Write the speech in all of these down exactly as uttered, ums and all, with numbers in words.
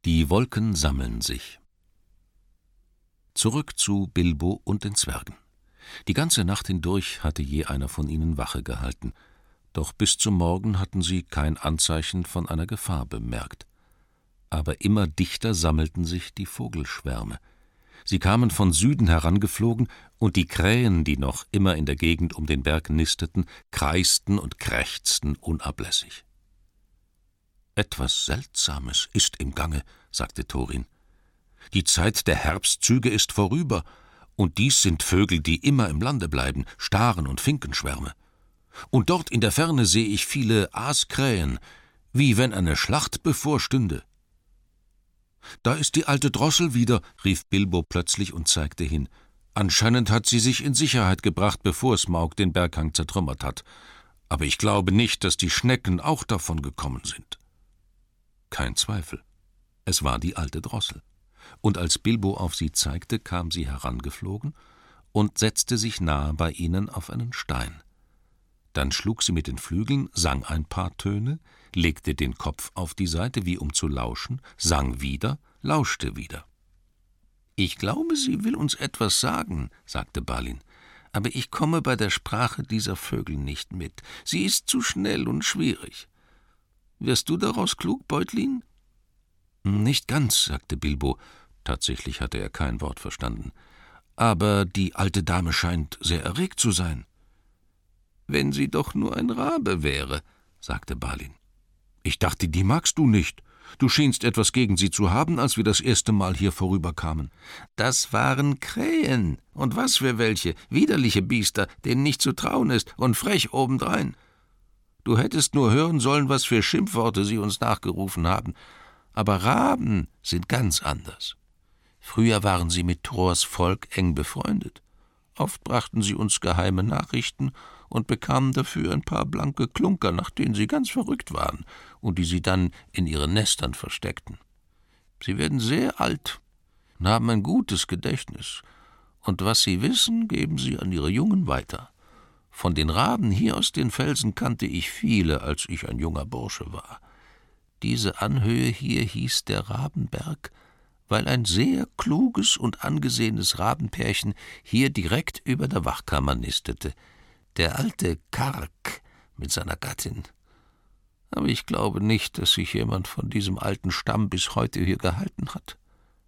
Die Wolken sammeln sich. Zurück zu Bilbo und den Zwergen. Die ganze Nacht hindurch hatte je einer von ihnen Wache gehalten, doch bis zum Morgen hatten sie kein Anzeichen von einer Gefahr bemerkt. Aber immer dichter sammelten sich die Vogelschwärme. Sie kamen von Süden herangeflogen, und die Krähen, die noch immer in der Gegend um den Berg nisteten, kreisten und krächzten unablässig. »Etwas Seltsames ist im Gange«, sagte Thorin. »Die Zeit der Herbstzüge ist vorüber, und dies sind Vögel, die immer im Lande bleiben, Staren und Finkenschwärme. Und dort in der Ferne sehe ich viele Aaskrähen, wie wenn eine Schlacht bevorstünde.« »Da ist die alte Drossel wieder«, rief Bilbo plötzlich und zeigte hin. »Anscheinend hat sie sich in Sicherheit gebracht, bevor Smaug den Berghang zertrümmert hat. Aber ich glaube nicht, dass die Schnecken auch davon gekommen sind.« Kein Zweifel. Es war die alte Drossel. Und als Bilbo auf sie zeigte, kam sie herangeflogen und setzte sich nahe bei ihnen auf einen Stein. Dann schlug sie mit den Flügeln, sang ein paar Töne, legte den Kopf auf die Seite, wie um zu lauschen, sang wieder, lauschte wieder. »Ich glaube, sie will uns etwas sagen«, sagte Balin, »aber ich komme bei der Sprache dieser Vögel nicht mit. Sie ist zu schnell und schwierig. Wirst du daraus klug, Beutlin?« »Nicht ganz«, sagte Bilbo. Tatsächlich hatte er kein Wort verstanden. »Aber die alte Dame scheint sehr erregt zu sein.« »Wenn sie doch nur ein Rabe wäre«, sagte Balin. »Ich dachte, die magst du nicht. Du schienst etwas gegen sie zu haben, als wir das erste Mal hier vorüberkamen.« »Das waren Krähen. Und was für welche. Widerliche Biester, denen nicht zu trauen ist, und frech obendrein. Du hättest nur hören sollen, was für Schimpfworte sie uns nachgerufen haben. Aber Raben sind ganz anders. Früher waren sie mit Thors Volk eng befreundet. Oft brachten sie uns geheime Nachrichten und bekamen dafür ein paar blanke Klunker, nach denen sie ganz verrückt waren und die sie dann in ihren Nestern versteckten. Sie werden sehr alt und haben ein gutes Gedächtnis, und was sie wissen, geben sie an ihre Jungen weiter. Von den Raben hier aus den Felsen kannte ich viele, als ich ein junger Bursche war. Diese Anhöhe hier hieß der Rabenberg, weil ein sehr kluges und angesehenes Rabenpärchen hier direkt über der Wachkammer nistete, der alte Kark mit seiner Gattin. Aber ich glaube nicht, dass sich jemand von diesem alten Stamm bis heute hier gehalten hat.«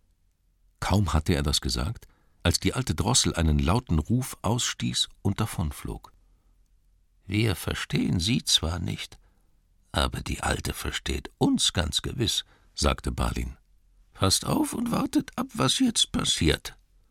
Kaum hatte er das gesagt, als die alte Drossel einen lauten Ruf ausstieß und davonflog. »Wir verstehen sie zwar nicht, aber die Alte versteht uns ganz gewiss«, sagte Balin. »Passt auf und wartet ab, was jetzt passiert.«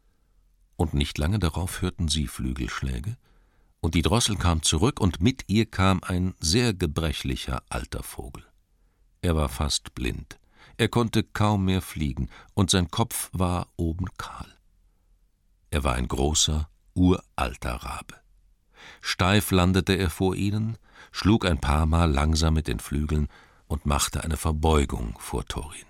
Und nicht lange darauf hörten sie Flügelschläge, und die Drossel kam zurück, und mit ihr kam ein sehr gebrechlicher alter Vogel. Er war fast blind, er konnte kaum mehr fliegen, und sein Kopf war oben kahl. Er war ein großer, uralter Rabe. Steif landete er vor ihnen, schlug ein paar Mal langsam mit den Flügeln und machte eine Verbeugung vor Thorin.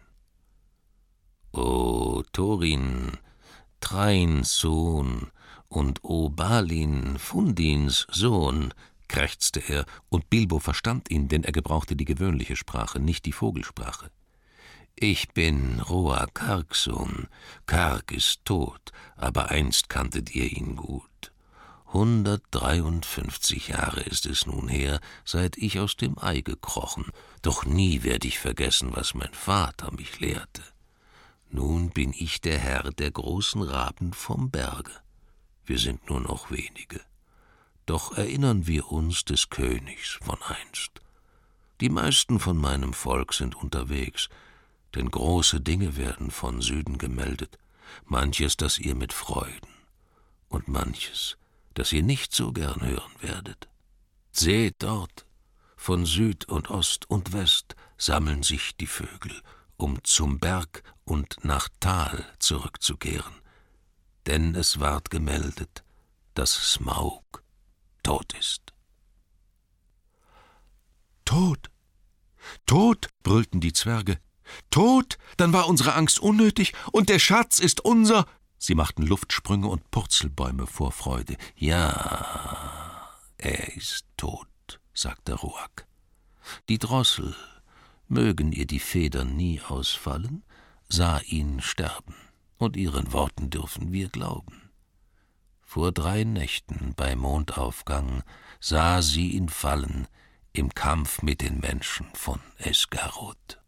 »O Thorin, Trains Sohn, und o Balin, Fundins Sohn«, krächzte er, und Bilbo verstand ihn, denn er gebrauchte die gewöhnliche Sprache, nicht die Vogelsprache. »Ich bin Roar Karks Sohn. Kark ist tot, aber einst kanntet ihr ihn gut. Hundertdreiundfünfzig Jahre ist es nun her, seit ich aus dem Ei gekrochen, doch nie werde ich vergessen, was mein Vater mich lehrte. Nun bin ich der Herr der großen Raben vom Berge. Wir sind nur noch wenige. Doch erinnern wir uns des Königs von einst. Die meisten von meinem Volk sind unterwegs, denn große Dinge werden von Süden gemeldet, manches, das ihr mit Freuden, und manches, das ihr nicht so gern hören werdet. Seht dort, von Süd und Ost und West sammeln sich die Vögel, um zum Berg und nach Tal zurückzukehren. Denn es ward gemeldet, dass Smaug tot ist.« »Tot! Tot!« brüllten die Zwerge. »Tot! Dann war unsere Angst unnötig, und der Schatz ist unser!« Sie machten Luftsprünge und Purzelbäume vor Freude. »Ja, er ist tot«, sagte Roak. »Die Drossel, mögen ihr die Federn nie ausfallen, sah ihn sterben, und ihren Worten dürfen wir glauben. Vor drei Nächten bei Mondaufgang sah sie ihn fallen im Kampf mit den Menschen von Esgaroth.